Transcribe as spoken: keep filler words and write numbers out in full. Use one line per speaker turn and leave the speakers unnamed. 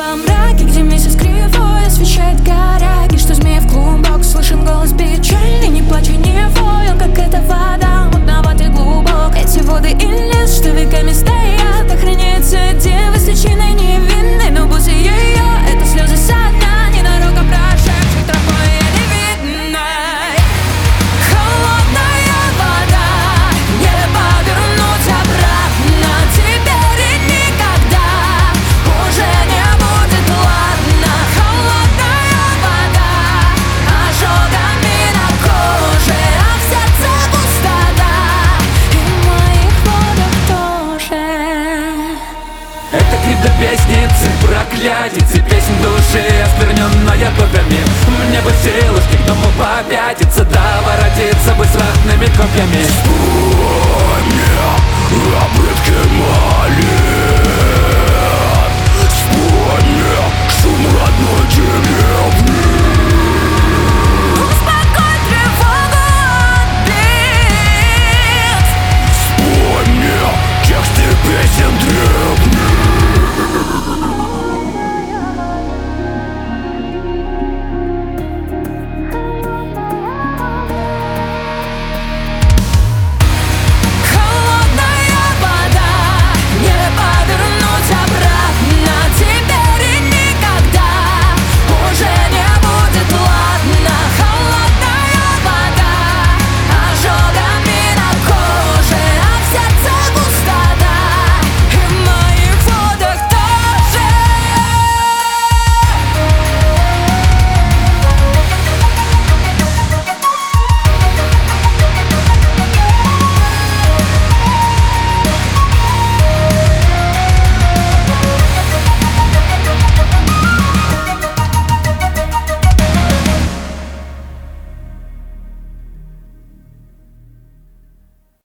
во мраке, где месяц кривой освещает коряги, что змея в клубок. Слышен голос печальный, не плачь и не вой, он как эта вода, мутноватый глубок. Эти воды и лес, что веками стоят, охраняются девы с личиной невинной, но будь ее, это слезы со дна, ненароком прошедшей тропой еле видной. Холодная вода, не повернуть обратно, теперь и никогда уже не будет ладно. Холодная вода, ожогами на коже, а в сердце пустота, и в моих водах тоже.
Это крик до песницы, проклятицы, песнь души, оскверненная богами. Мне бы силушки к дому попятиться, да воротиться бы с ратными копьями.